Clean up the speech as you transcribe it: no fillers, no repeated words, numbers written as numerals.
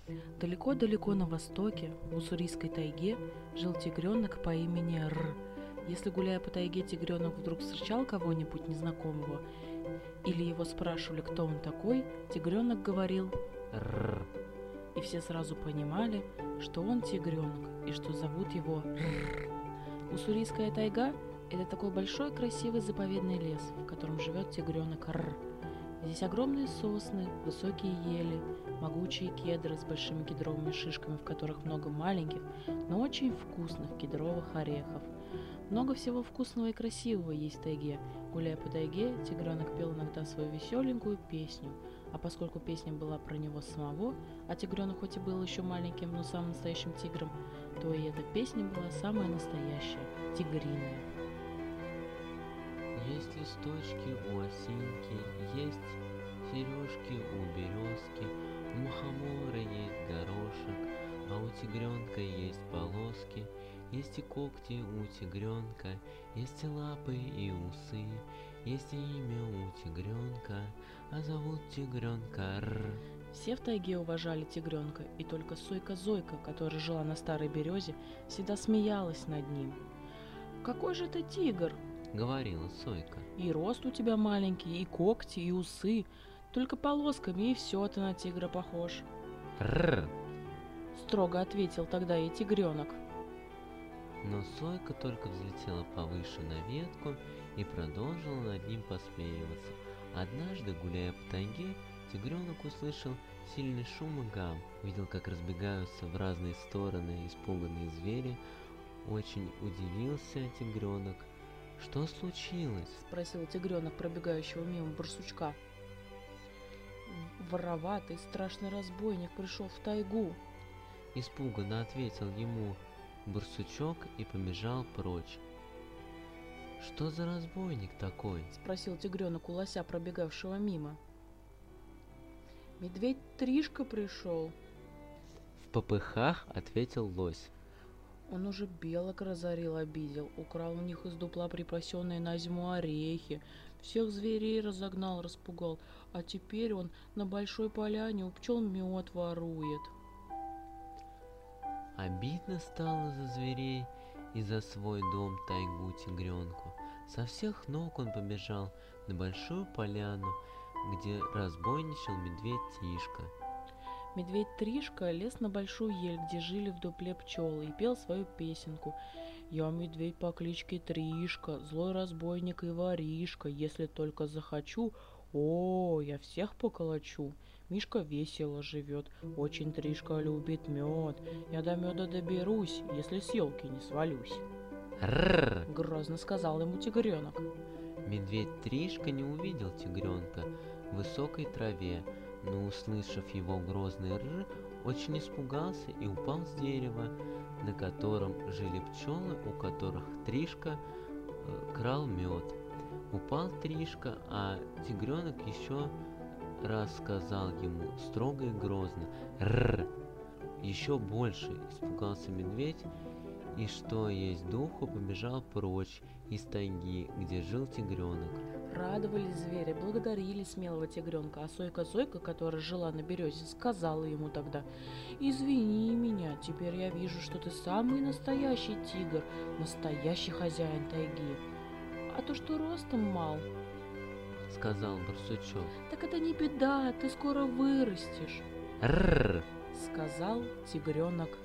Далеко-далеко на востоке, в уссурийской тайге, жил тигренок по имени Р. Если, гуляя по тайге, тигренок вдруг встречал кого-нибудь незнакомого, или его спрашивали, кто он такой, тигренок говорил «Р». И все сразу понимали, что он тигренок и что зовут его Р. Уссурийская тайга – это такой большой красивый заповедный лес, в котором живет тигренок Р. Здесь огромные сосны, высокие ели, могучие кедры с большими кедровыми шишками, в которых много маленьких, но очень вкусных кедровых орехов. Много всего вкусного и красивого есть в тайге. Гуляя по тайге, тигренок пел иногда свою веселенькую песню. А поскольку песня была про него самого, а тигренок хоть и был еще маленьким, но самым настоящим тигром, то и эта песня была самая настоящая, тигриная. Есть листочки у осинки, есть сережки у березки, у мухомора есть горошек, а у тигренка есть полоски, есть и когти у тигренка, есть и лапы и усы, есть и имя у тигренка, а зовут тигренка Р. Все в тайге уважали тигренка, и только Сойка-Зойка, которая жила на старой березе, всегда смеялась над ним. «Какой же ты тигр?» — говорила Сойка. «И рост у тебя маленький, и когти, и усы, только полосками, и все ты на тигра похож». «Рррр!» — строго ответил тогда и тигренок. Но Сойка только взлетела повыше на ветку и продолжила над ним посмеиваться. Однажды, гуляя по тайге, тигренок услышал сильный шум и гам, увидел, как разбегаются в разные стороны испуганные звери. Очень удивился тигренок. «Что случилось?» — спросил тигренок пробегающего мимо барсучка. «Вороватый страшный разбойник пришел в тайгу», — испуганно ответил ему барсучок и побежал прочь. «Что за разбойник такой?» — спросил тигренок у лося, пробегавшего мимо. «Медведь Тришка пришел», — в попыхах ответил лось. «Он уже белок разорил, обидел, украл у них из дупла припасенные на зиму орехи, всех зверей разогнал, распугал, а теперь он на большой поляне у пчел мед ворует». Обидно стало за зверей и за свой дом тайгу тигренку. Со всех ног он побежал на большую поляну, где разбойничал медведь Тишка. Медведь Тришка лез на большую ель, где жили в дупле пчелы, и пел свою песенку. «Я медведь по кличке Тришка, злой разбойник и воришка, если только захочу, о, я всех поколочу. Мишка весело живет, очень Тришка любит мед, я до меда доберусь, если с елки не свалюсь». «Рррр!» — грозно сказал ему тигренок. Медведь Тришка не увидел тигренка в высокой траве, но, услышав его грозный «рр», очень испугался и упал с дерева, на котором жили пчелы, у которых Тришка крал мед. Упал Тришка, а тигренок еще раз сказал ему строго и грозно «рррр». Еще больше испугался медведь и, что есть духу, побежал прочь из тайги, где жил тигренок. Радовались звери, благодарили смелого тигренка, а Сойка-Зойка, которая жила на березе, сказала ему тогда: «Извини меня, теперь я вижу, что ты самый настоящий тигр, настоящий хозяин тайги. А то, что ростом мал, — сказал барсучок, — так это не беда, ты скоро вырастешь», — рррр, — сказал тигренок